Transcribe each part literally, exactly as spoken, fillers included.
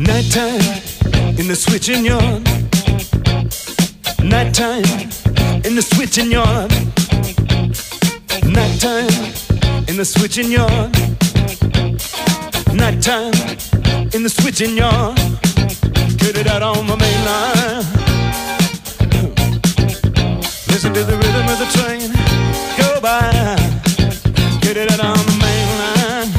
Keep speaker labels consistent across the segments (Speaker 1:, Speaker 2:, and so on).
Speaker 1: Nighttime in the switching yard. Nighttime in the switching yard. Nighttime in the switching yard. Nighttime in the switching yard. Get it out on my main line. Listen to the rhythm of the train go by. Get it out on the main line.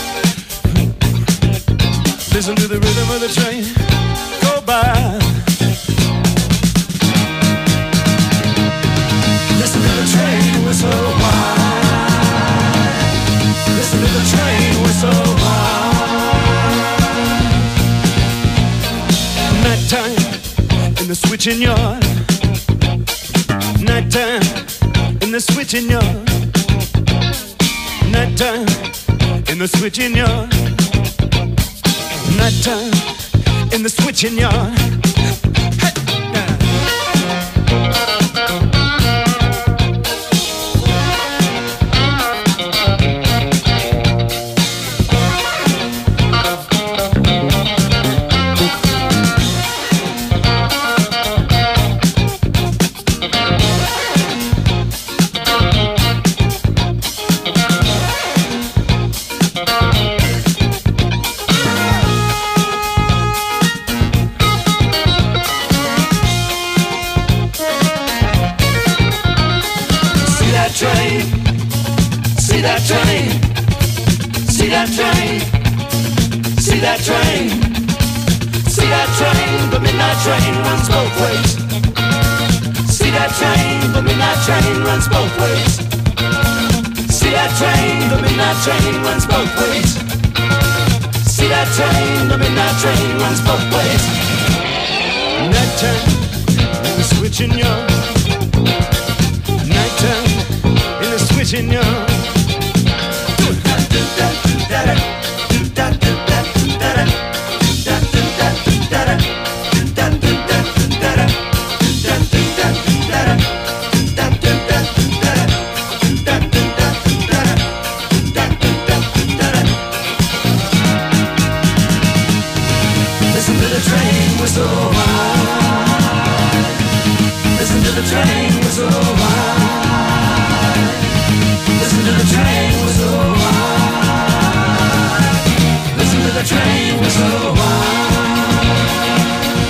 Speaker 1: Listen to the rhythm of the train go by. Listen to the train whistle whine. Listen to the train whistle whine. Nighttime in the switching yard. Nighttime in the switching yard. Nighttime in the switching yard. Nighttime in the switching yard.
Speaker 2: Train runs both ways. See that train, the midnight train runs both ways.
Speaker 1: Nighttime in the switching yard. Nighttime in the switching yard. Do that, do that, do that, do that, do that, do that, do that, do that, do that, do that, do that, do that, do that, do that, do that, do that, do that, do that. Listen to the train whistle whine. Listen to the train whistle whine. Listen to the train whistle whine. Listen to the train whistle whine.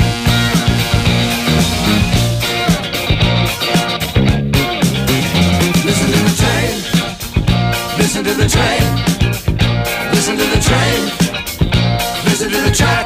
Speaker 1: Listen to the train. Listen to the train. Listen to the train. Listen to the track.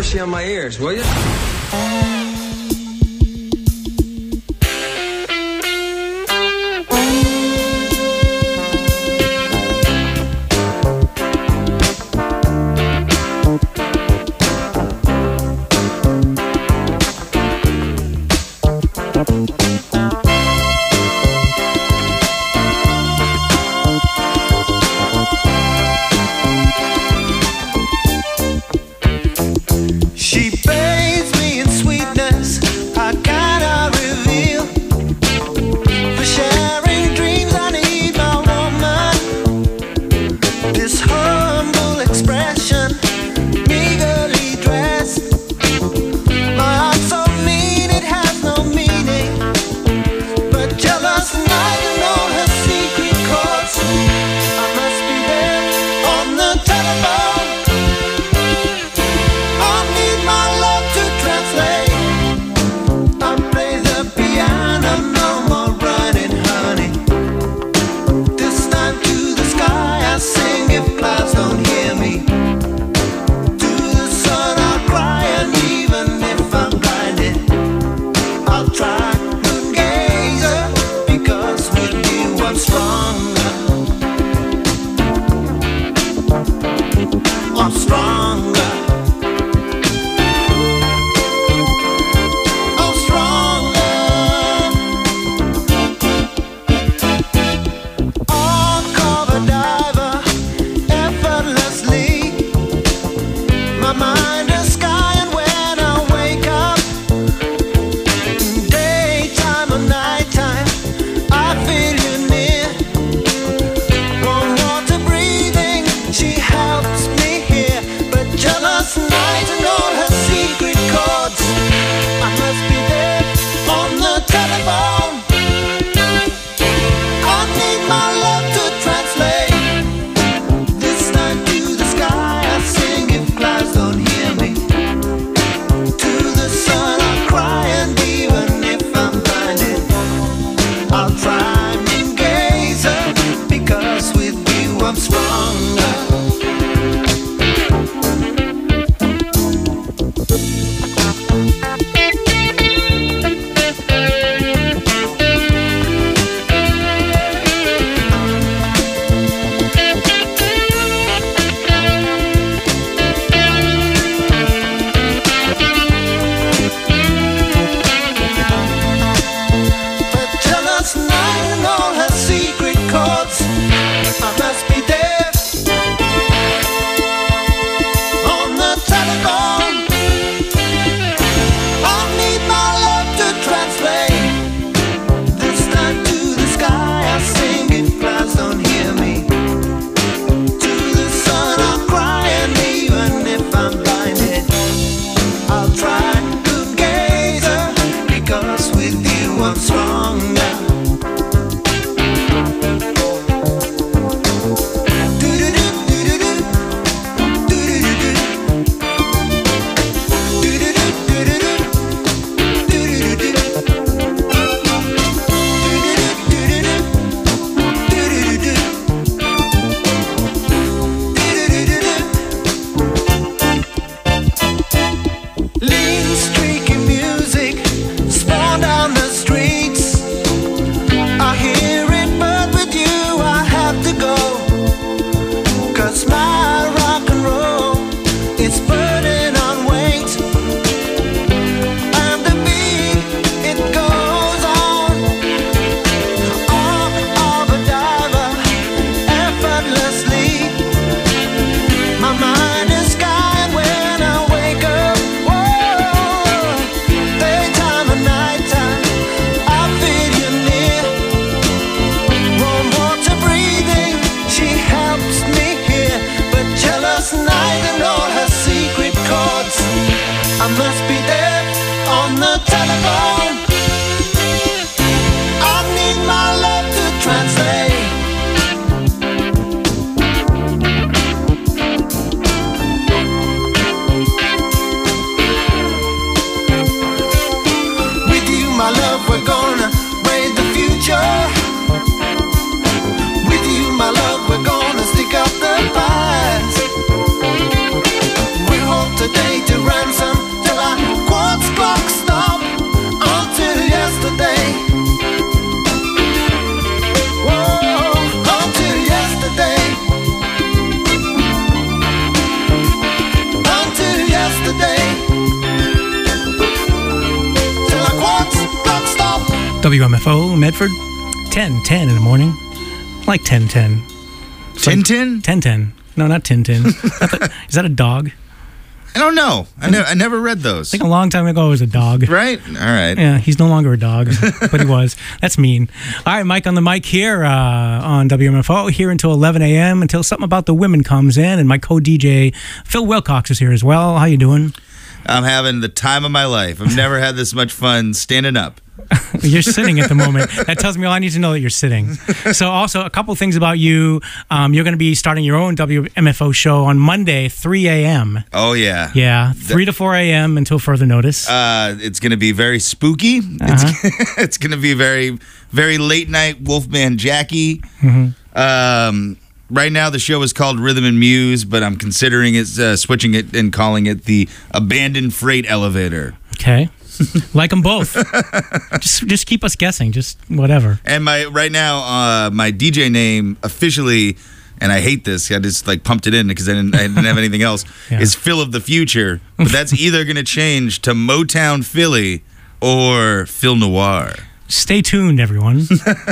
Speaker 3: mercy on my ears, will you?
Speaker 1: She bathes me in sweetness, I cannot reveal. For sharing dreams I need my woman. This humble expression, meagerly dressed. My heart so mean it has no meaning, but jealous night and all her secret chords. I must be there on the telephone. I'm stronger. I'm stronger. On cover diver, effortlessly. My mind is sky, and when I wake up, daytime or nighttime, I feel you near.
Speaker 3: W M F O, Medford, ten ten in the morning. Like ten ten.
Speaker 4: Tintin?
Speaker 3: ten ten. No, not Tintin. Is that a dog?
Speaker 4: I don't know. I, ne- I never read those.
Speaker 3: I think a long time ago it was a dog.
Speaker 4: Right? All right.
Speaker 3: Yeah, he's no longer a dog, but he was. That's mean. All right, Mike on the mic here uh, on W M F O, here until eleven a.m., until something about the women comes in, and my co-D J, Phil Wilcox, is here as well. How you doing?
Speaker 4: I'm having the time of my life. I've never had this much fun standing up.
Speaker 3: You're sitting at the moment. That tells me all I need to know that you're sitting. So also, a couple things about you. Um, you're going to be starting your own W M F O show on Monday, three a.m.
Speaker 4: Oh, yeah.
Speaker 3: Yeah, three to four a.m. until further notice.
Speaker 4: Uh, it's going to be very spooky.
Speaker 3: Uh-huh.
Speaker 4: It's, it's going to be very, very late night Wolfman Jackie.
Speaker 3: Mm-hmm.
Speaker 4: Um, right now, the show is called Rhythm and Muse, but I'm considering it, uh, switching it and calling it the Abandoned Freight Elevator.
Speaker 3: Okay. Like them both. just just keep us guessing. Just whatever.
Speaker 4: And my right now, uh, my D J name officially, and I hate this, I just like pumped it in because I didn't, I didn't have anything else,
Speaker 3: Yeah.
Speaker 4: is Phil of the Future. But that's either going to change to Motown Philly or Phil Noir.
Speaker 3: Stay tuned, everyone.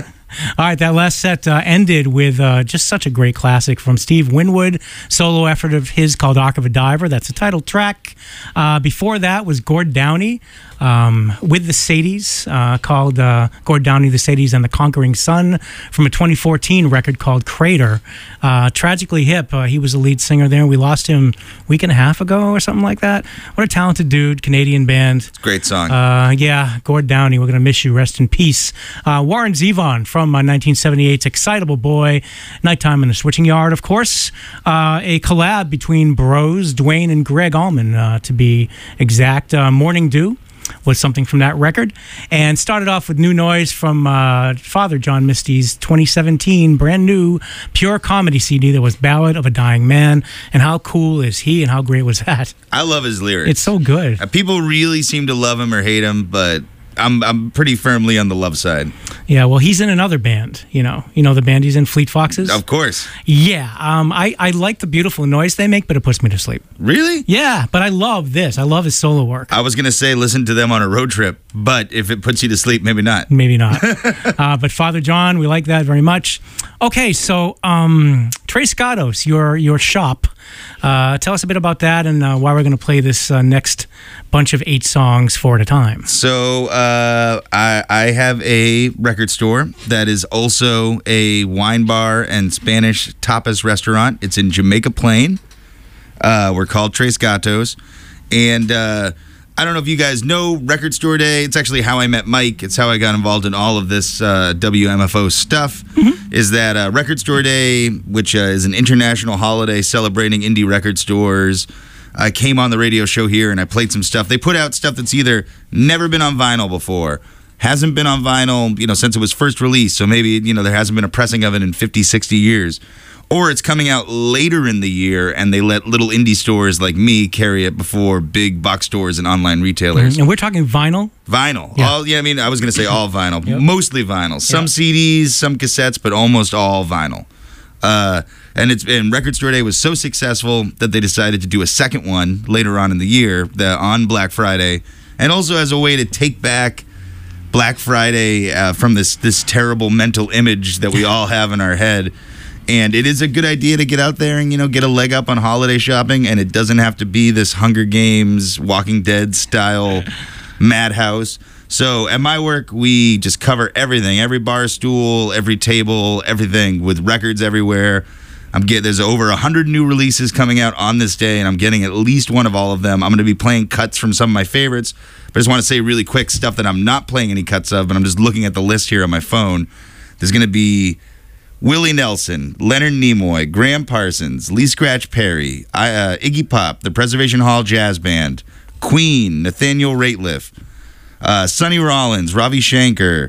Speaker 3: All right, that last set uh, ended with uh, just such a great classic from Steve Winwood, solo effort of his called Arc of a Diver. That's the title track. Uh, before that was Gord Downey um, with the Sadies, uh, called uh, Gord Downey, the Sadies, and the Conquering Sun from a twenty fourteen record called Crater. Uh, tragically hip. Uh, he was the lead singer there. We lost him a week and a half ago or something like that. What a talented dude, Canadian band.
Speaker 4: Great song.
Speaker 3: Uh, yeah, Gord Downey, we're going to miss you. Rest in peace. Uh, Warren Zevon from uh, nineteen seventy-eight's Excitable Boy, Nighttime in the Switching Yard, of course. Uh, a collab between bros, Dwayne and Greg Allman, uh, to be exact. Uh, Morning Dew was something from that record. And started off with new noise from uh, Father John Misty's twenty seventeen brand new pure comedy C D that was Ballad of a Dying Man. And how cool is he and how great was that?
Speaker 4: I love his lyrics.
Speaker 3: It's so good.
Speaker 4: Uh, People really seem to love him or hate him, but I'm I'm pretty firmly on the love side.
Speaker 3: Yeah, well, he's in another band, you know. You know the band he's in, Fleet Foxes?
Speaker 4: Of course.
Speaker 3: Yeah, um, I, I like the beautiful noise they make, but it puts me to sleep.
Speaker 4: Really?
Speaker 3: Yeah, but I love this. I love his solo work.
Speaker 4: I was going to say listen to them on a road trip, but if it puts you to sleep, maybe not.
Speaker 3: Maybe not. uh, but Father John, we like that very much. Okay, so um, Tres Gatos, your your shop. Uh, tell us a bit about that and uh, why we're going to play this uh, next bunch of eight songs four at a time.
Speaker 4: So uh, I, I have a record store that is also a wine bar and Spanish tapas restaurant. It's in Jamaica Plain. Uh, we're called Tres Gatos. And uh, I don't know if you guys know Record Store Day. It's actually how I met Mike. It's how I got involved in all of this uh, W M F O stuff. Mm-hmm. Is that uh, Record Store Day, which uh, is an international holiday celebrating indie record stores. I came on the radio show here and I played some stuff. They put out stuff that's either never been on vinyl before, hasn't been on vinyl, you know, since it was first released. So maybe, you know, there hasn't been a pressing of it in fifty, sixty years. Or it's coming out later in the year and they let little indie stores like me carry it before big box stores and online retailers.
Speaker 3: Mm-hmm. And we're talking vinyl?
Speaker 4: Vinyl.
Speaker 3: Yeah.
Speaker 4: All, yeah, I mean, I was going to say all vinyl.
Speaker 3: Yep.
Speaker 4: Mostly vinyl. Some
Speaker 3: Yep.
Speaker 4: C Ds, some cassettes, but almost all vinyl. Uh, and it's and Record Store Day was so successful that they decided to do a second one later on in the year, the, on Black Friday, and also as a way to take back Black Friday uh, from this this terrible mental image that we all have in our head. And it is a good idea to get out there and, you know, get a leg up on holiday shopping, and it doesn't have to be this Hunger Games, Walking Dead style madhouse. So at my work, we just cover everything, every bar stool, every table, everything, with records everywhere. I'm getting there's over one hundred new releases coming out on this day, and I'm getting at least one of all of them. I'm going to be playing cuts from some of my favorites, but I just want to say really quick stuff that I'm not playing any cuts of, but I'm just looking at the list here on my phone. There's going to be Willie Nelson, Leonard Nimoy, Graham Parsons, Lee Scratch Perry, uh, Iggy Pop, the Preservation Hall Jazz Band, Queen, Nathaniel Rateliff, uh, Sonny Rollins, Ravi Shankar,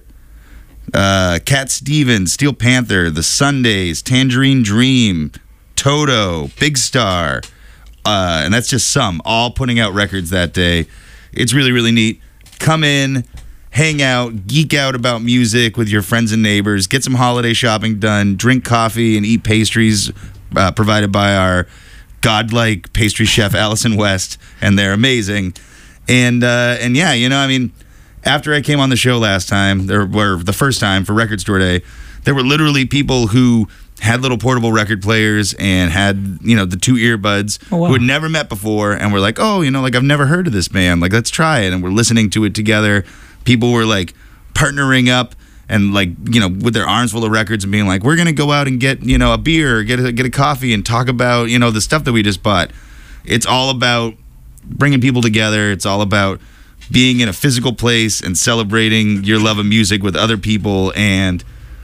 Speaker 4: uh, Cat Stevens, Steel Panther, The Sundays, Tangerine Dream, Toto, Big Star, uh, and that's just some, all putting out records that day. It's really, really neat. Come in, hang out, geek out about music with your friends and neighbors, get some holiday shopping done, drink coffee and eat pastries uh, provided by our godlike pastry chef Allison West, and they're amazing. And uh, and yeah, you know, I mean, after I came on the show last time, or, or the first time for Record Store Day, there were literally people who had little portable record players and had, you know, the two earbuds
Speaker 3: Oh, wow.
Speaker 4: who had never met before and were like, oh, you know, like I've never heard of this band. Like, let's try it. And we're listening to it together. People were like partnering up and like, you know, with their arms full of records and being like, we're going to go out and get, you know, a beer or get a, get a coffee and talk about, you know, the stuff that we just bought. It's all about bringing people together. It's all about being in a physical place and celebrating your love of music with other people. And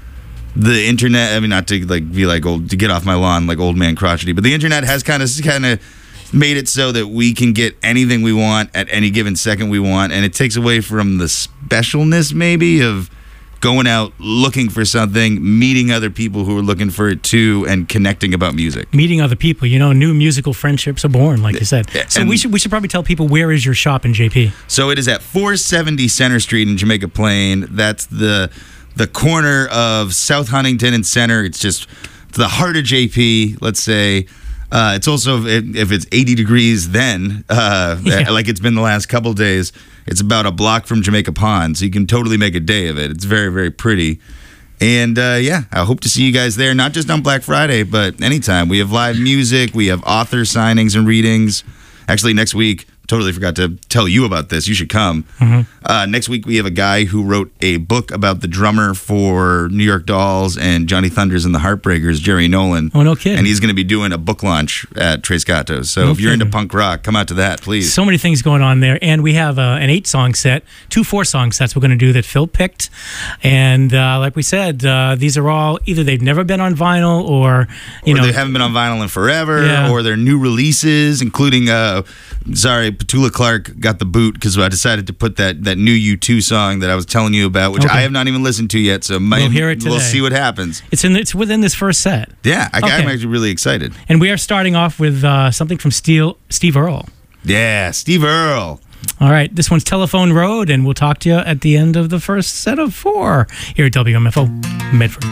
Speaker 4: the internet, I mean, not to like be like old, to get off my lawn like old man crotchety, but the internet has kind of kind of made it so that we can get anything we want at any given second we want, and it takes away from the specialness maybe of going out looking for something, meeting other people who are looking for it too, and connecting about music.
Speaker 3: Meeting other people, you know, new musical friendships are born, like you said. So
Speaker 4: And-
Speaker 3: we should we should probably tell people, where is your shop in J P?
Speaker 4: So it is at four seventy Center Street in Jamaica Plain. That's the the corner of South Huntington and Center. It's just the heart of J P, let's say. Uh, it's also, if, if it's eighty degrees then, uh,
Speaker 3: Yeah.
Speaker 4: like it's been the last couple days, it's about a block from Jamaica Pond, so you can totally make a day of it. It's very, very pretty. And uh, yeah, I hope to see you guys there, not just on Black Friday, but anytime. We have live music, we have author signings and readings. Actually, next week, totally forgot to tell you about this. You should come.
Speaker 3: Mm-hmm.
Speaker 4: Uh, next week, we have a guy who wrote a book about the drummer for New York Dolls and Johnny Thunders and the Heartbreakers, Jerry Nolan.
Speaker 3: Oh, no kidding.
Speaker 4: And he's going to be doing a book launch at Tres Gatos. So
Speaker 3: No
Speaker 4: if you're into
Speaker 3: kidding.
Speaker 4: punk rock, come out to that, please.
Speaker 3: So many things going on there, and we have uh, an eight-song set, two four-song sets we're going to do that Phil picked, and uh, like we said, uh, these are all either they've never been on vinyl or you
Speaker 4: or
Speaker 3: know
Speaker 4: they haven't been on vinyl in forever,
Speaker 3: Yeah.
Speaker 4: or they're new releases, including, uh, sorry, Petula Clark got the boot because I decided to put that, that new U two song that I was telling you about, which
Speaker 3: Okay.
Speaker 4: I have not even listened to yet, so might,
Speaker 3: We'll hear it
Speaker 4: we'll
Speaker 3: today.
Speaker 4: see what happens.
Speaker 3: it's in it's within this first set,
Speaker 4: Yeah, I, I'm
Speaker 3: Okay.
Speaker 4: actually really excited.
Speaker 3: and we are starting off with uh, something from Steel, Steve Earle.
Speaker 4: Yeah, Steve Earle.
Speaker 3: All right, this one's Telephone Road, and we'll talk to you at the end of the first set of four here at W M F O Medford.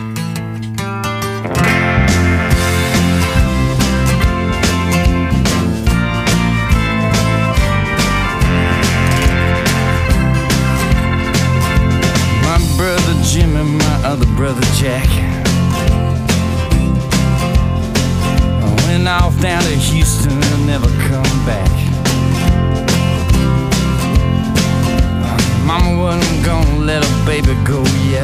Speaker 2: My brother Jim and my other brother Jack went off down to Houston and never come back. Mama wasn't gonna let her baby go yet,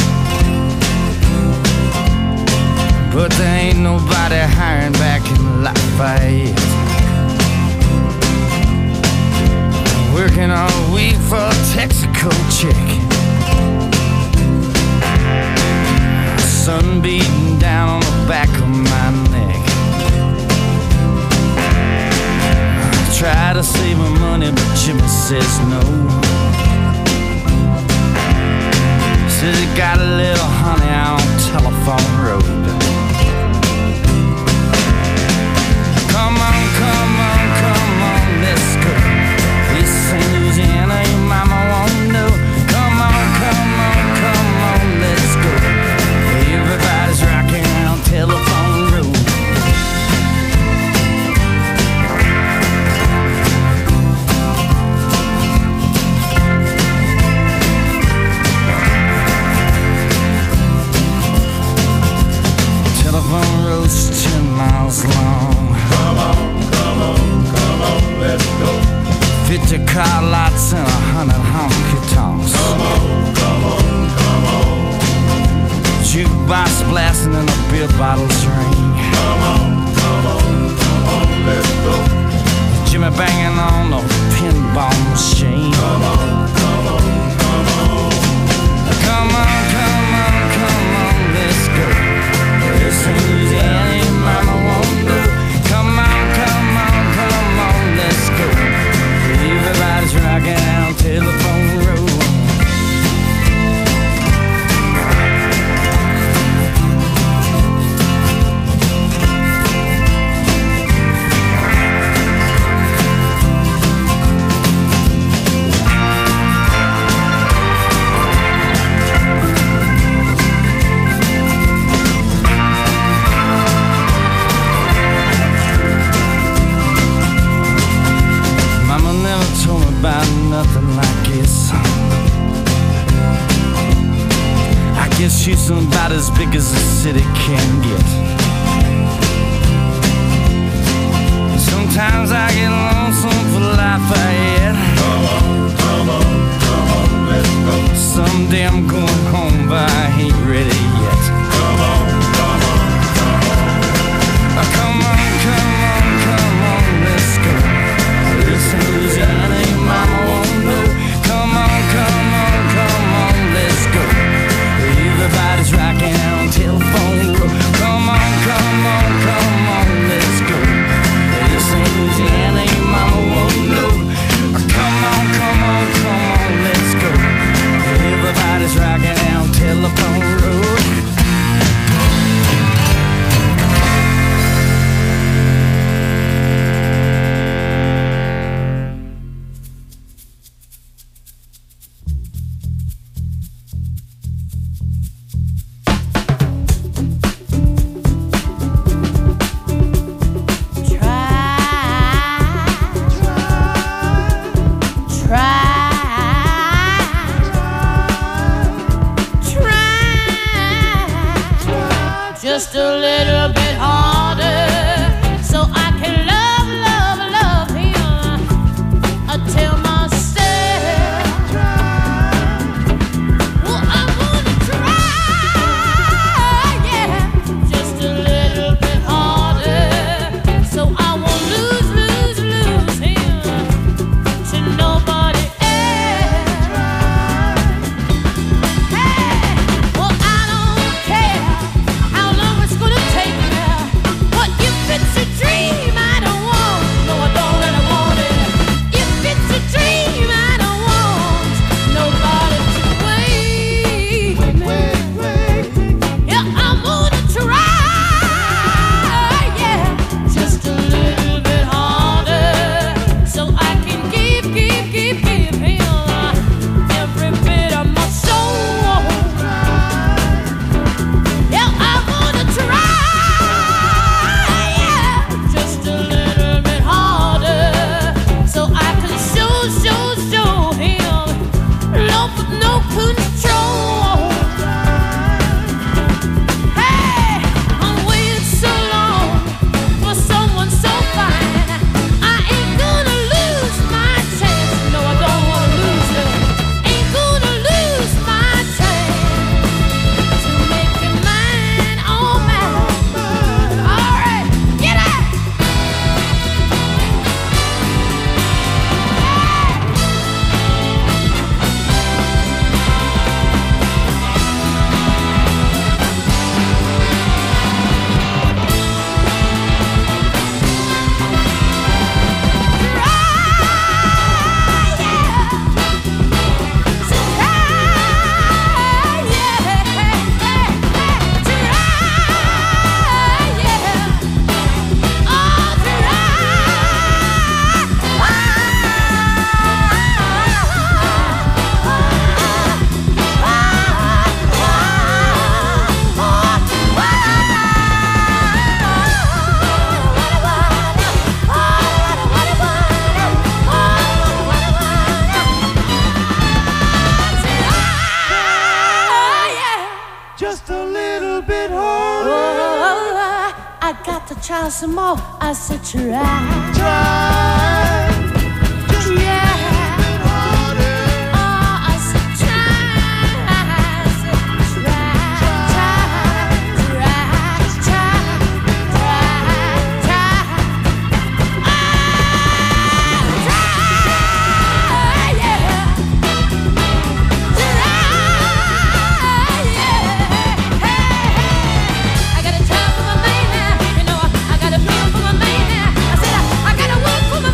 Speaker 2: but there ain't nobody hiring back in Lafayette. Working all week for a Texaco check, sun beating down on the back of my neck. I try to save my money, but Jimmy says no. Says he got a little honey on Telephone Road. Come on, come on, come on, let's go. This ain't Louisiana, your mama won't know. Come on, come on, come on, let's go. Everybody's rocking on Telephone Road. Telephone Road's ten miles long. Come on, come on, come on, let's go. Fifty car lots and a hundred honky tonks. Come on, come on, come on. Jukebox blasting and a beer bottles ring. Come on, come on, come on, let's go. Jimmy banging on the pinball machine. Come on, come on, come on. Come on, come on, come on, let's go. This ain't Louisiana, your mama won't know. Come on, come on, come on, let's go. Everybody's rocking on Telephone Road. about as big as a city can get. Sometimes I get lonesome for life I had. Come on, come on, come on, let's go. Someday I'm going home, but I ain't ready yet. Come on, come on, come on. Uh, come on, come on, come on, let's go. Listen, Louisiana, your mama won't know. Come on, come on, come on, let's go. Everybody's rocking on telephone road. Come on, come on, come on, let's go. Listen, Louisiana, your mama won't know. Come on, come on, come on, let's go. Everybody's rocking on telephone road.
Speaker 5: Just a little bit harder, so I can love, love, love him until myself. Well, I'm gonna try, yeah, just a little bit harder, so I won't lose, lose, lose him to nobody else. Hey, well, I don't care how long it's gonna take me. But if it's a dream I don't want, no, I don't really want it. If it's a dream I don't want nobody to wait. Wait, wait, yeah, I'm gonna try, yeah, just a little bit harder, so I can give, give, give, give him every bit of my soul. Yeah, I'm gonna try, yeah, just a little bit harder, so I can show, show, show him love with no control. Hey, I'm waiting so long for someone so fine. I ain't gonna lose my chance. No, I don't wanna lose it. Ain't gonna lose my chance to make you mine, oh mine. All right, get out.
Speaker 1: Just a little bit harder.
Speaker 5: I got to try some more. I said try.
Speaker 1: Try. Just a
Speaker 5: Yeah.
Speaker 1: little bit harder.
Speaker 5: Oh, I said try. I said try. Try. Try. Try. Try. Try. Ah, try. Yeah. Try. Yeah. Hey, hey. I got a time for my man now. You know, I got a feel for my man now. I said I, I got a work for my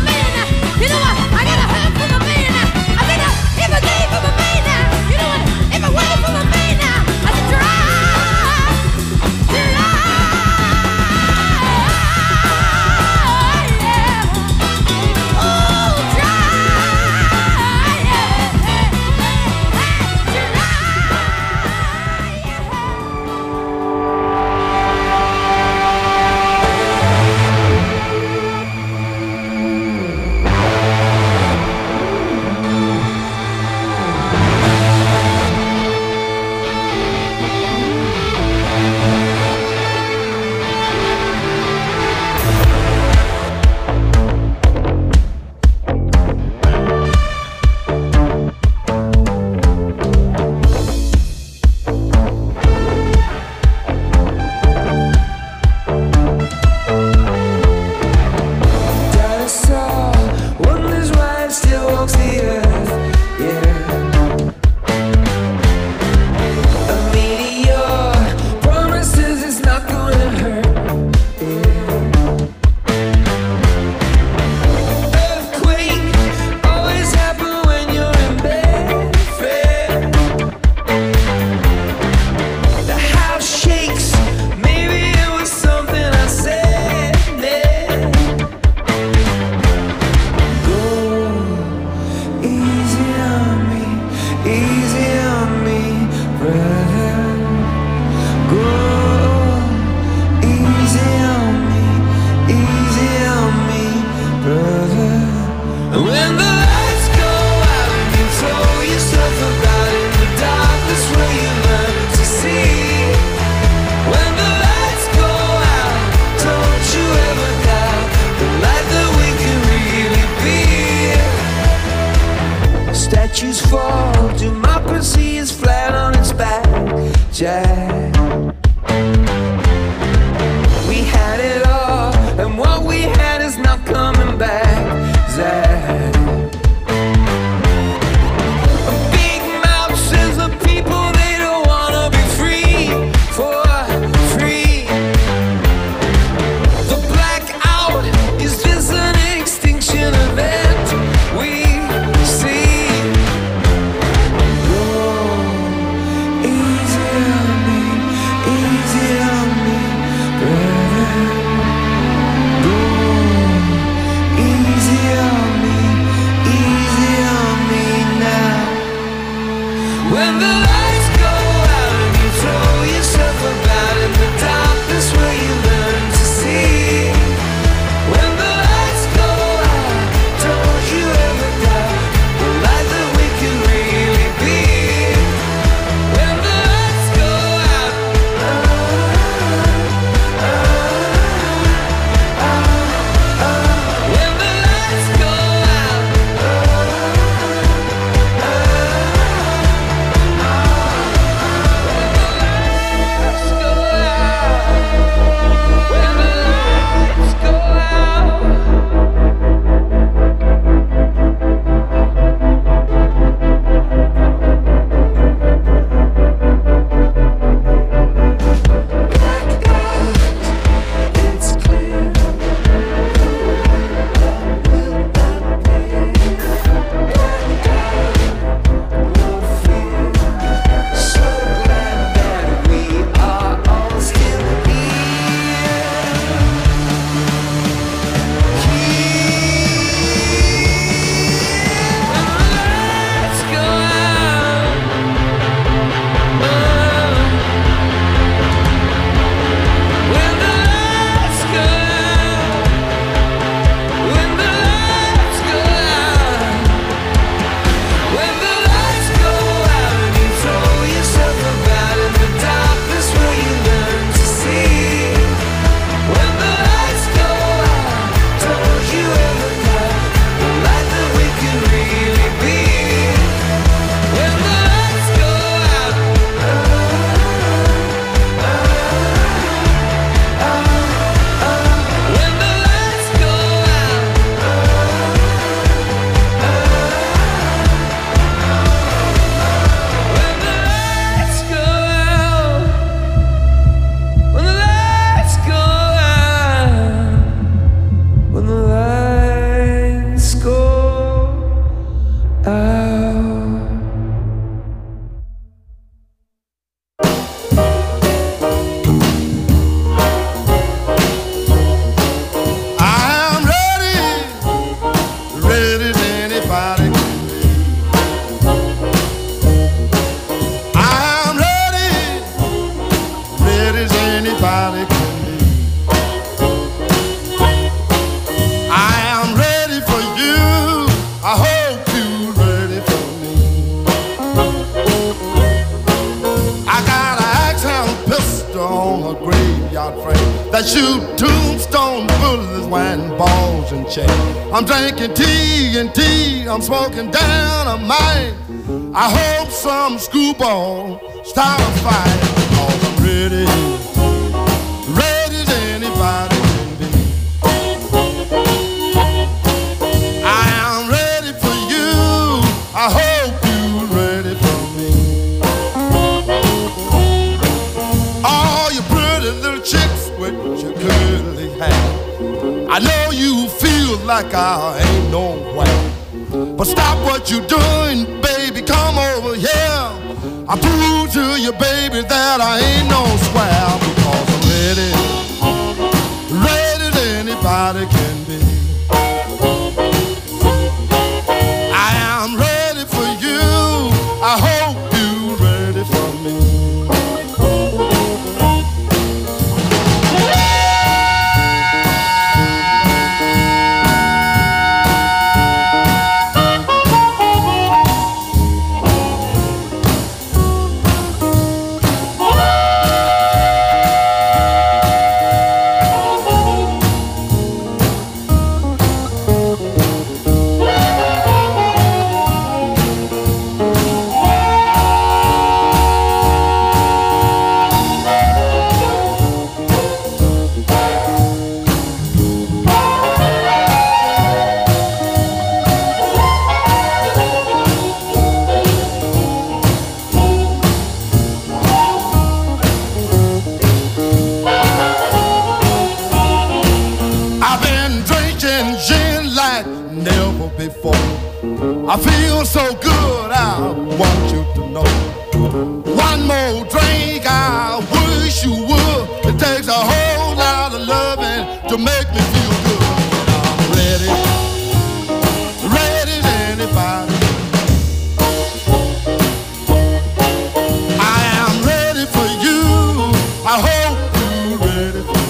Speaker 6: anybody can be. I am ready for you. I hope you're ready for me. I got an axe-handle pistol on a graveyard frame that shoot tombstone bullets when balls and chain. I'm drinking tea and tea, I'm smoking down a mine. I hope some screwball start a fight, cause I'm ready, ready as anybody can be. I am ready for you, I hope you're ready for me. All you pretty little chicks with your curly hair, I know you feel like I ain't nowhere, but stop what you're doing, baby, come over here. I prove to you, baby, that I ain't no square, because I'm ready, ready as anybody can be. I am ready for you, I hope you're ready for me. I feel so good, I want you to know. One more drink, I wish you would. It takes a whole lot of loving to make me feel good. I'm ready, ready as anybody. I am ready for you, I hope you're ready for me.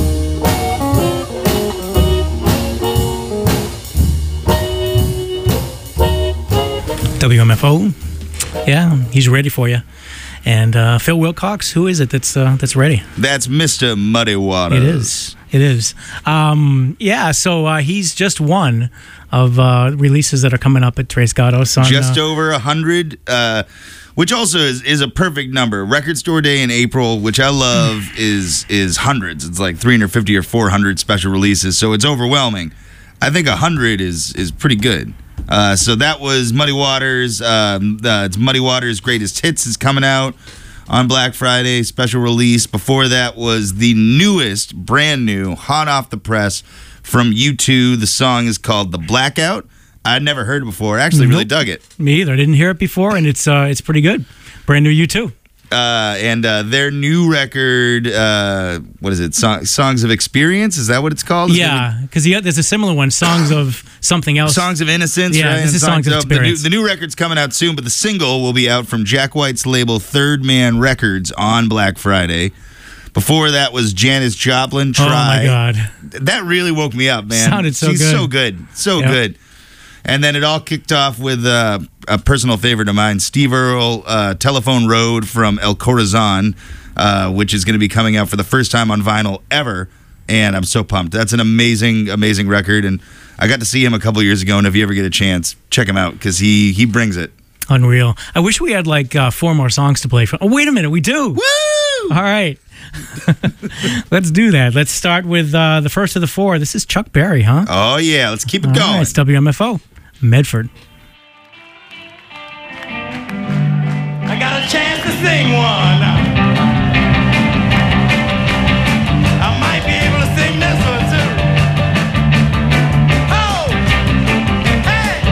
Speaker 3: W M F O, yeah, he's ready for you. And uh, Phil Wilcox, who is it that's uh, that's ready?
Speaker 4: That's Mister Muddy Waters.
Speaker 3: It is. It is. Um, yeah, so uh, he's just one of uh, releases that are coming up at Tres Gatos. On,
Speaker 4: Just
Speaker 3: uh,
Speaker 4: over one hundred, uh, which also is, is a perfect number. Record Store Day in April, which I love, is is hundreds. It's like three hundred fifty or four hundred special releases, so it's overwhelming. I think one hundred is is pretty good. Uh, so that was Muddy Waters. Um, uh, it's Muddy Waters' Greatest Hits is coming out on Black Friday, special release. Before that was the newest, brand new, hot off the press from U two. The song is called The Blackout. I'd never heard it before. I actually really
Speaker 3: Nope.
Speaker 4: dug it.
Speaker 3: Me either. I didn't hear it before, and it's uh, it's pretty good. Brand new U two.
Speaker 4: Uh, and uh, their new record, uh, what is it? Song, Songs of Experience? Is that what it's called?
Speaker 3: Yeah, because there's a similar one, Songs of something else.
Speaker 4: Songs of Innocence,
Speaker 3: Yeah,
Speaker 4: right?
Speaker 3: this
Speaker 4: And
Speaker 3: is Songs of
Speaker 4: the, new,
Speaker 3: Experience.
Speaker 4: the new record's coming out soon, but the single will be out from Jack White's label Third Man Records on Black Friday. Before that was Janis Joplin, Try.
Speaker 3: Oh, my God.
Speaker 4: That really woke me up, man.
Speaker 3: Sounded so
Speaker 4: She's
Speaker 3: good.
Speaker 4: so good. So
Speaker 3: Yep.
Speaker 4: good. And then it all kicked off with uh, a personal favorite of mine, Steve Earle, uh, Telephone Road from El Corazon, uh, which is going to be coming out for the first time on vinyl ever. And I'm so pumped. That's an amazing, amazing record. And I got to see him a couple years ago. And if you ever get a chance, check him out because he, he brings it.
Speaker 3: Unreal. I wish we had like uh, four more songs to play from. Oh, wait a minute. We do.
Speaker 4: Woo!
Speaker 3: All right. Let's do that. Let's start with uh, the first of the four. This is Chuck Berry, huh?
Speaker 4: Oh, yeah. Let's keep it
Speaker 3: All
Speaker 4: going.
Speaker 3: right, it's W M F O, Medford.
Speaker 1: I got a chance to sing one. I might be able to sing this one too. Oh, hey.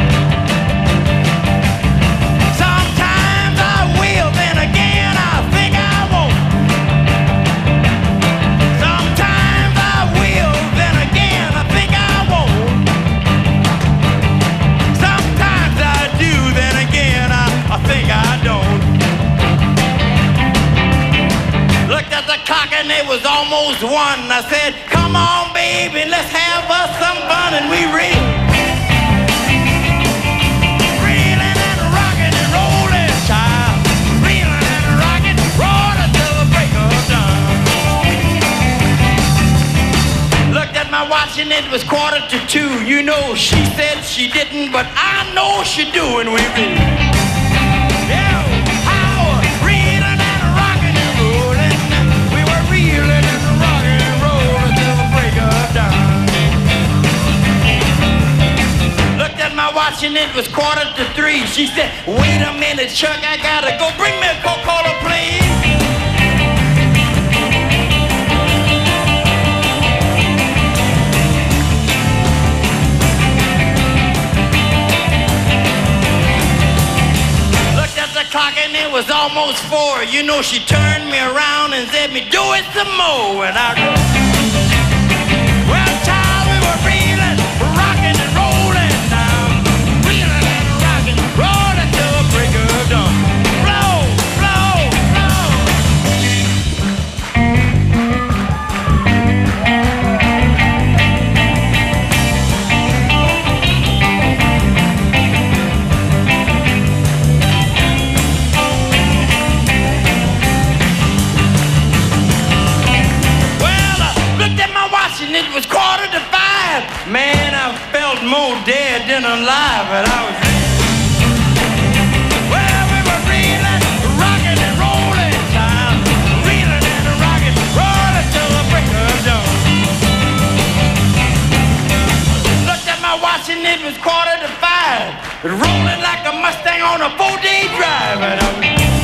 Speaker 1: Sometimes I will, then again I think I won't. Sometimes I will, then again I think I won't. Sometimes I do, then again I, I think I don't.
Speaker 7: and it was almost one. I said, come on, baby, let's have us some fun, and we reeled. Reeling and rocking and rolling, child. Reeling and rocking, rolling till the break of dawn. Looked at my watch and it was quarter to two. You know, she said she didn't, but I know she do, and we reeled. And it was quarter to three. She said, wait a minute, Chuck, I gotta go. Bring me a Coca-Cola, please. Looked at the clock and it was almost four. You know, she turned me around and said me, do it some more. And I go, well, child, we were reeling, rocking and rolling. Roll until the break of dawn. Blow, blow, blow. Well, I looked at my watch and it was quarter to five. Man, I felt more dead than alive, but I was. And it was quarter to five, rolling like a Mustang on a four-day drive. And I was...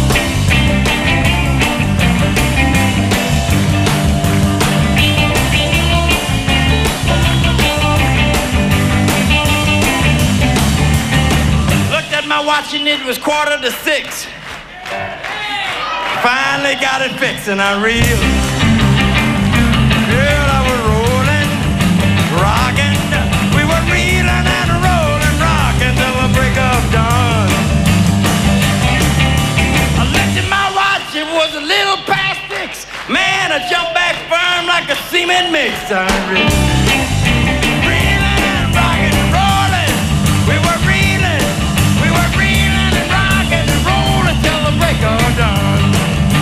Speaker 7: Looked at my watch and it was quarter to six. Finally got it fixed and I reeled. Girl, I was rolling, rocking. We were reeling and rolling, rocking till the break of dawn. I looked at my watch, it was a little past six. Man, I jumped back firm like a cement mix. I reeling and rocking and rolling. We were reeling, we were reeling and rocking and rolling till the break of dawn.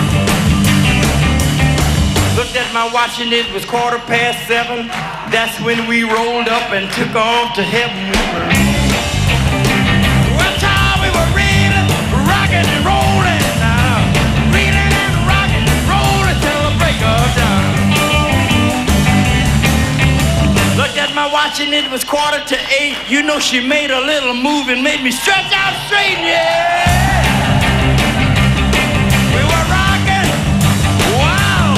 Speaker 7: Looked at my watch and it was quarter past seven. That's when we rolled up and took off to heaven. Well, child, we were reeling, rocking and rolling now. Reeling and rocking and rolling till the break of dawn. Looked at my watch and it was quarter to eight. You know, she made a little move and made me stretch out straight, yeah. We were rocking, wow.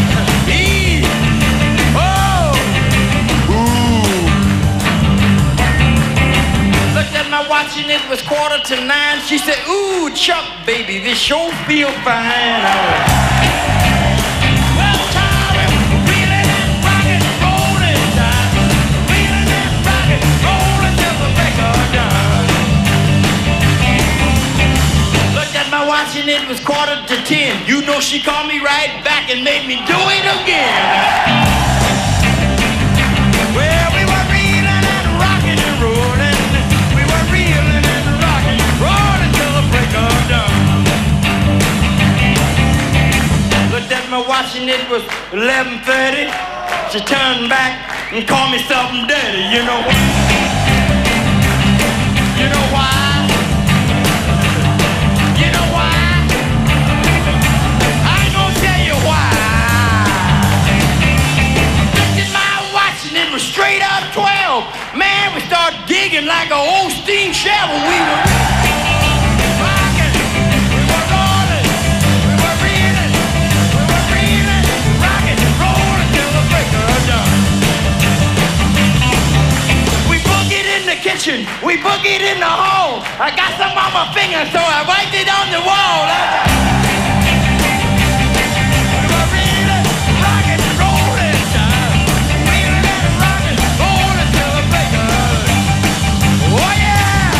Speaker 7: Looked at my watch and it was quarter to nine. She said, ooh, Chuck, baby, this sure feel fine. Well, child, we're reeling and rocking, rolling, child. Reeling and rocking, rolling till the break of dawn. Looked at my watch and it was quarter to ten. You know, she called me right back and made me do it again. Well, we were reeling and rocking and rolling. Reeling and rocking, rolling till the break of dawn. Looked at my watch and it was eleven thirty. She turned back and called me something dirty. You know why? You know why? You know why? I ain't gonna tell you why. Looked at my watch and it was straight up twelve. Man, we started digging like an old steam shovel. We were rocking, we were rolling, we were reeling, we were reeling, rocking, rolling till the break of dawn. We boogied in the kitchen, we boogied in the hall. I got some on my finger, so I wiped it on the wall. We were reeling, rocking, rolling, child. Reeling and rocking, rolling till the break of dawn. Oh yeah!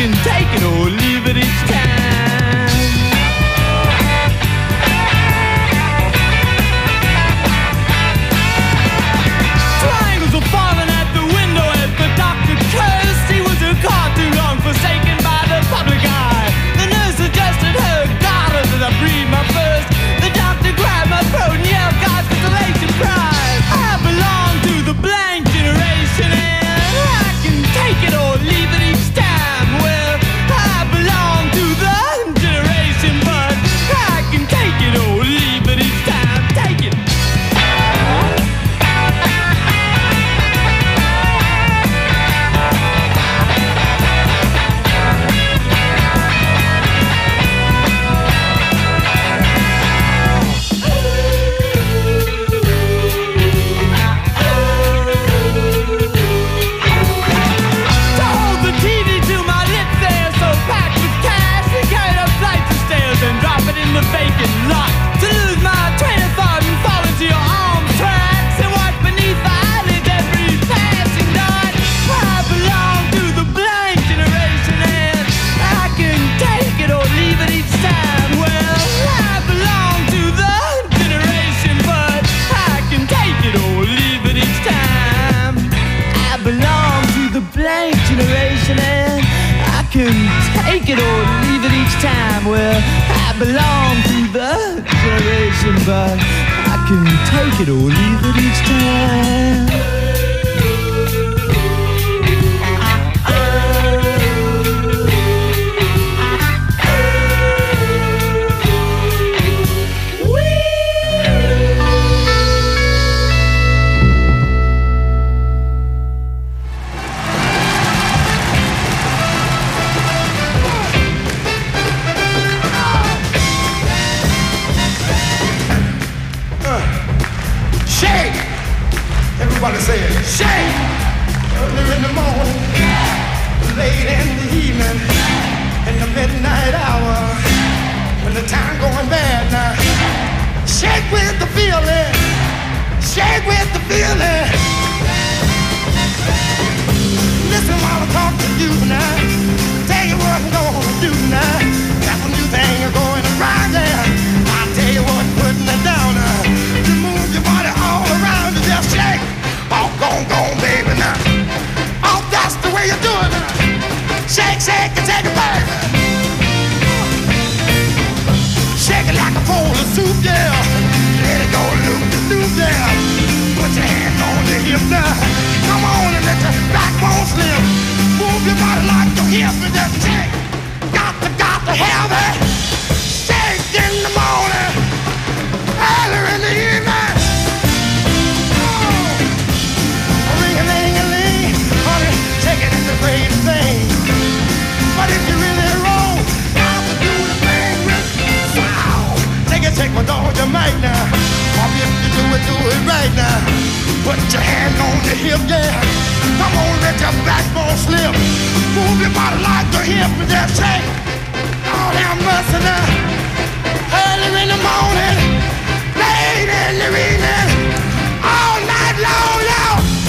Speaker 8: can take it or leave it each time. Triangles were falling at the window as the doctor cursed. He was a car too long, forsaken by the public eye. The nurse suggested her daughters as I breathed my first. The doctor grabbed my throat and yelled God's consolation prize. I belong to the blank generation and I can take it or leave it each time. Well, I belong to the generation, but I can take it or leave it each time. Take it. Hold the T V to my lips there, so packed with cash and carried up flights of stairs and drop it in the vacant lot. To lose my train of thought and fall into your arms tracks and watch beneath the eyelids every passing dot. I belong to the blank generation and I can take it or leave it each time. Well, I belong to the generation, but I can take it or leave it each time. I belong to the blank generation and I can take it or leave it each time. Well, I belong to the generation, but I can take it or leave it each time.
Speaker 6: Shake! Everybody say it. Shake! Early in the morning, late in the evening, in the midnight hour, when the time going bad now. Shake with the feeling. Shake with the feeling. Listen while I talk to you now. Tell you what I'm gonna do now. Got some new thing going around there. I'll tell you what, putting it down now. You move your body all around and just shake. Oh, go, go, baby, now. Oh, that's the way you do it now. Shake, shake, and take it back. Shake it like a bowl of soup, yeah. Let it go, loop the loop, yeah. Put your hand on the hip now. Come on and let your backbone slip. Move your body like your hip and just shake. Got to, got to have it. Shake in the morning, early in the evening. Oh, ring-a-ling-a-ling, honey, shake it is the greatest thing. But if you really roll, got to do the thing with wow. Take it, take with all your might now. Or if you do it, do it right now. Put your hand on the hip, yeah. Come on, let your backbone slip. Move your body like the hip and just shake. All have mercy now. Early in the morning, late in the evening, all night long, yo.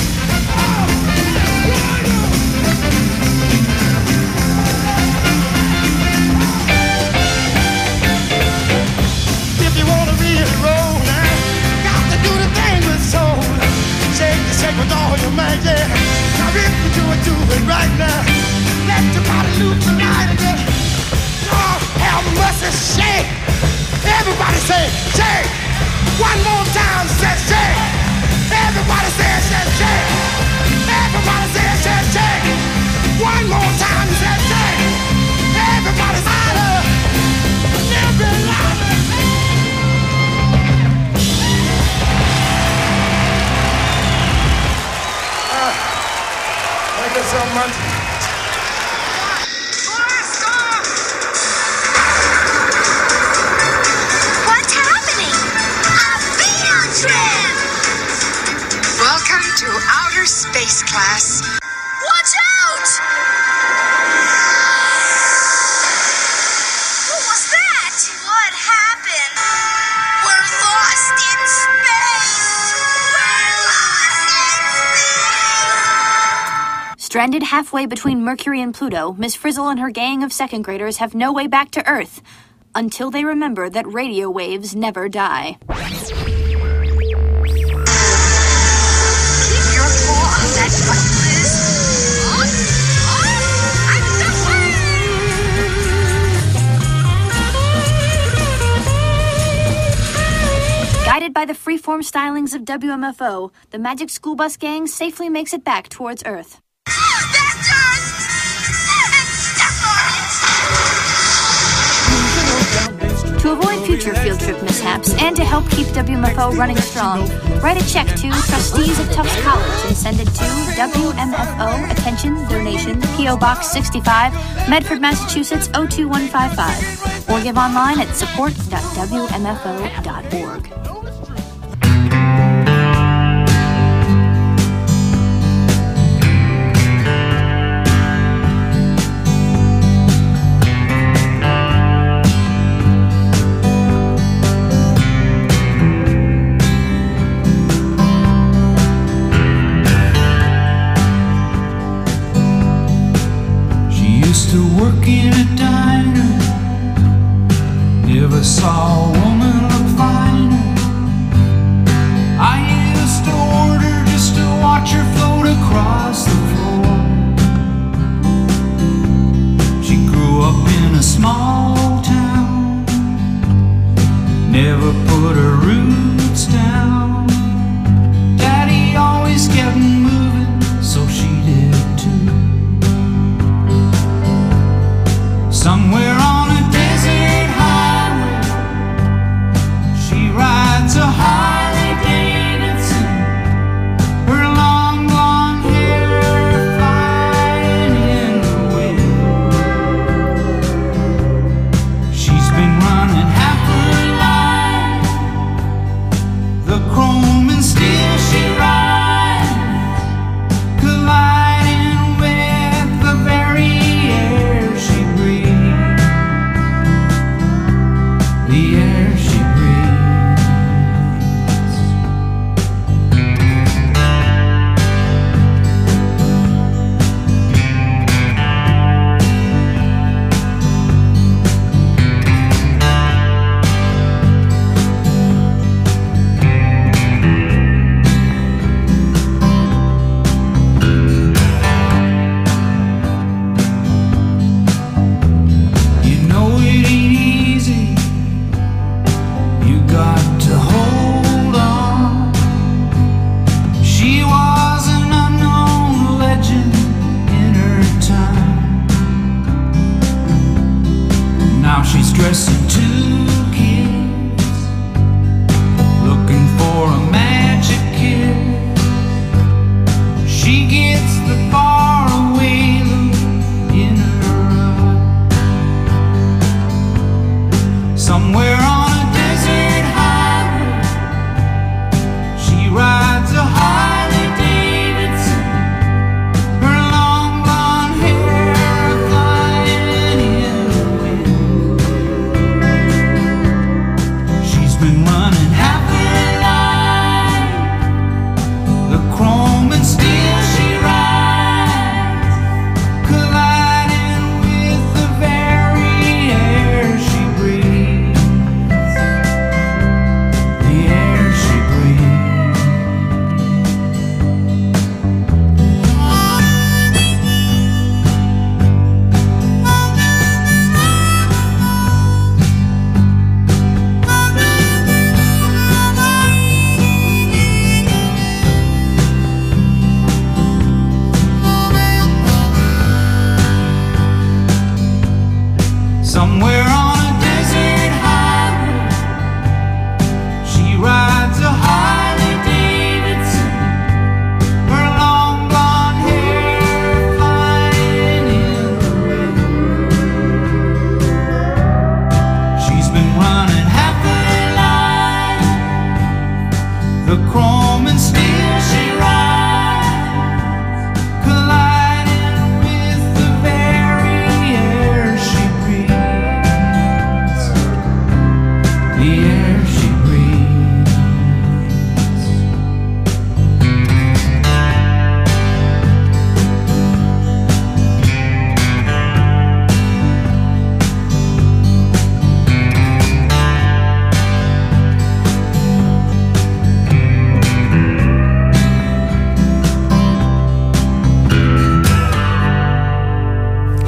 Speaker 6: If you wanna really roll now, got to do the thing with soul. Shake the shake with all your might, yeah. Now if you do it, do it right now. Let your body loop the night and just, oh, have mercy, shake. Everybody say, shake. One more time, say, shake. Everybody say, say, shake. Everybody say, say, shake. One more time, say, shake. Everybody's louder. Never louder. Uh, thank you so much.
Speaker 9: What's happening? A field trip! Welcome to outer space, class. Watch out! What was that? What happened? We're lost in space! We're lost in space!
Speaker 10: Stranded halfway between Mercury and Pluto, Miss Frizzle and her gang of second graders have no way back to Earth until they remember that radio waves never die.
Speaker 9: Keep your paw on that button, Liz. On, on, I'm the way.
Speaker 10: Guided by the freeform stylings of W M F O, the Magic School Bus gang safely makes it back towards Earth.
Speaker 9: That's Earth! Step on it!
Speaker 10: To avoid future field trip mishaps and to help keep W M F O running strong, write a check to trustees of Tufts College and send it to W M F O, attention, donation, P O Box sixty-five, Medford, Massachusetts oh two one five five, or give online at support dot w m f o dot org.
Speaker 2: To work in a diner, never saw a woman look finer. I used to order just to watch her float across the floor. She grew up in a small town, never put her roots down. Daddy always kept moving, so she did too. Somewhere on a desert highway, she rides a Harley Davidson, her long blonde hair flying in the wind. She's been running half her life, the chrome and steel she rides, colliding with the very air she breathes. The air she You know it ain't easy. You got to hold on. She was an unknown legend in her time. Now she's dressing two kids, looking for a magic kiss. She gets the faraway look in her eye. Somewhere on a desert highway, she rides a Harley Davidson, her long blonde hair flying in the wind.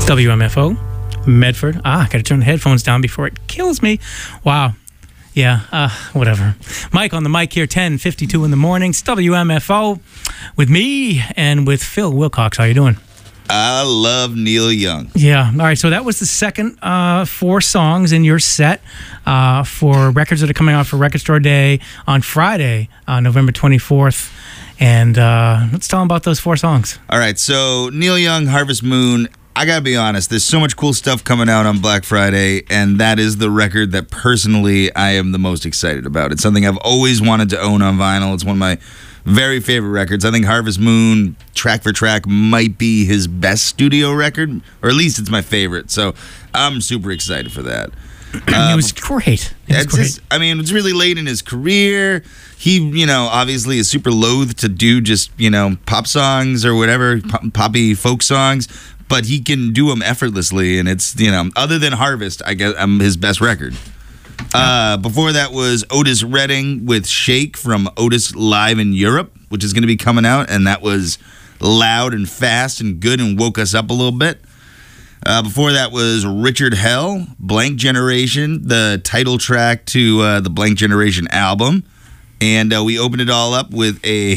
Speaker 3: W M F O, Medford. Ah, I gotta turn the headphones down before it kills me. Wow. Yeah, uh, whatever. Mike on the mic here, ten fifty-two in the morning. It's W M F O with me and with Phil Wilcox. How you doing?
Speaker 4: I love Neil Young.
Speaker 3: Yeah. All right. So that was the second uh, four songs in your set uh, for records that are coming out for Record Store Day on Friday, uh, November twenty-fourth. And uh, let's tell them about those four songs.
Speaker 4: All right. So Neil Young, Harvest Moon. I got to be honest. There's so much cool stuff coming out on Black Friday, and that is the record that personally I am the most excited about. It's something I've always wanted to own on vinyl. It's one of my very favorite records. I think Harvest Moon, track for track, might be his best studio record, or at least it's my favorite. So I'm super excited for that.
Speaker 3: Um, it was great. It was
Speaker 4: it's
Speaker 3: great.
Speaker 4: Just, I mean, it's really late in his career. He, you know, obviously is super loath to do just, you know, pop songs or whatever, pop, poppy folk songs, but he can do them effortlessly. And it's, you know, other than Harvest, I guess I'm his best record. Uh, before that was Otis Redding with Shake from Otis Live in Europe, which is going to be coming out, and that was loud and fast and good and woke us up a little bit. Uh, before that was Richard Hell, Blank Generation, the title track to uh, the Blank Generation album. And uh, we opened it all up with a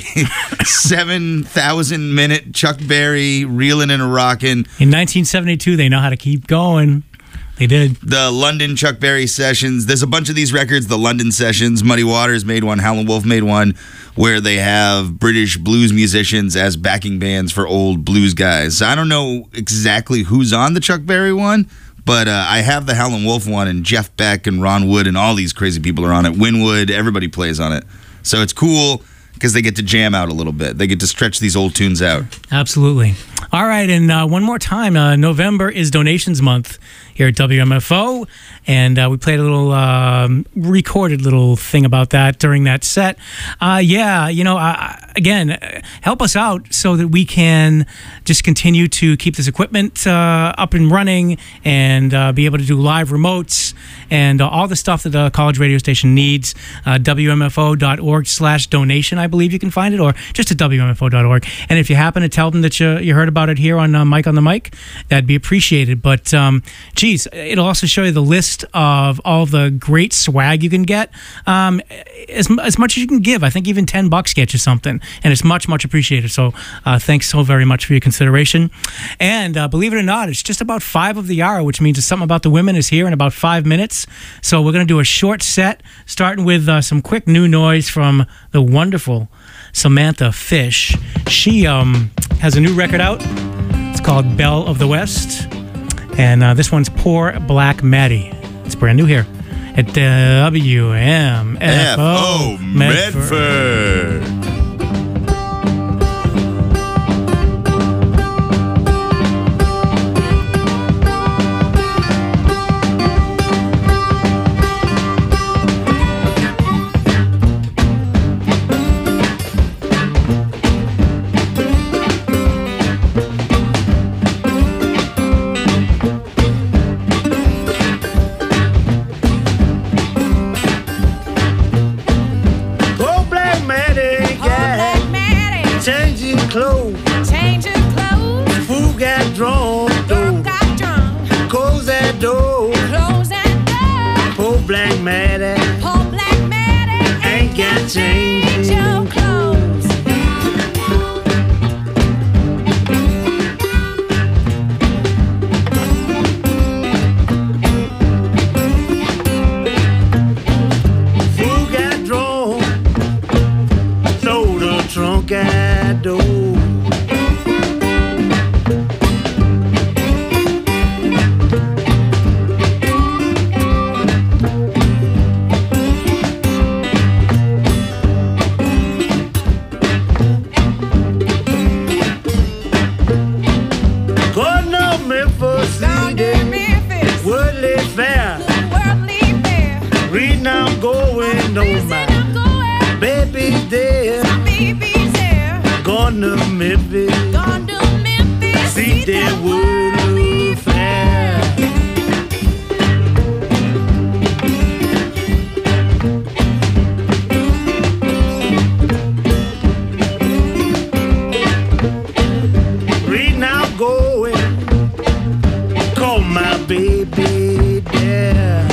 Speaker 4: seven thousand minute Chuck Berry reelin' and a rockin'.
Speaker 3: In nineteen seventy-two, they know how to keep going. They did.
Speaker 4: The London Chuck Berry sessions. There's a bunch of these records, the London sessions. Muddy Waters made one. Howlin' Wolf made one where they have British blues musicians as backing bands for old blues guys. So I don't know exactly who's on the Chuck Berry one, but uh, I have the Howlin' Wolf one, and Jeff Beck and Ron Wood and all these crazy people are on it. Winwood, everybody plays on it. So it's cool because they get to jam out a little bit. They get to stretch these old tunes out.
Speaker 3: Absolutely. All right, and uh, one more time, uh, November is Donations Month here at W M F O, and uh, we played a little um, recorded little thing about that during that set. Uh, yeah, you know, uh, again, uh, help us out so that we can just continue to keep this equipment uh, up and running and uh, be able to do live remotes and uh, all the stuff that the college radio station needs. Uh, W M F O dot org slash donation, I believe you can find it, or just at W M F O dot org. And if you happen to tell them that you, you heard about it here on uh, Mike on the Mic, that'd be appreciated. But, um, geez, it'll also show you the list of all the great swag you can get. Um, as, as much as you can give. I think even ten bucks gets you something, and it's much, much appreciated. So uh, thanks so very much for your consideration. And uh, believe it or not, it's just about five of the hour, which means that Something About the Women is here in about five minutes. So we're going to do a short set, starting with uh, some quick new noise from the wonderful Samantha Fish. She um, has a new record out. It's called Belle of the West. And uh, this one's Poor Black Maddie. It's brand new here at W M F O Medford.
Speaker 4: Medford.
Speaker 5: Change your clothes.
Speaker 11: Fool got drunk, throw the trunk at door. Gone to Memphis,
Speaker 5: Gone to Memphis,
Speaker 11: see that Woodloo Fair. Reading out going baby there.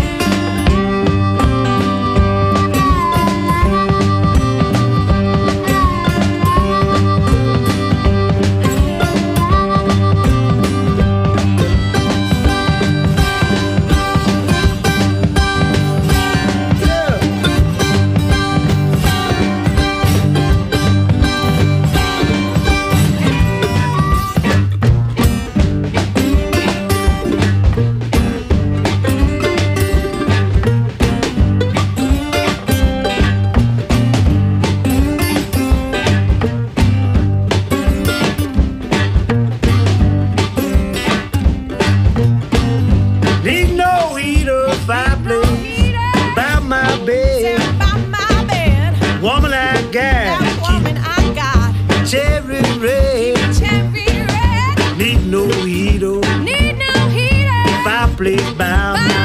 Speaker 11: Need no heater, fireplace by my bed. Woman I got, cherry red. Need no heater, fireplace by my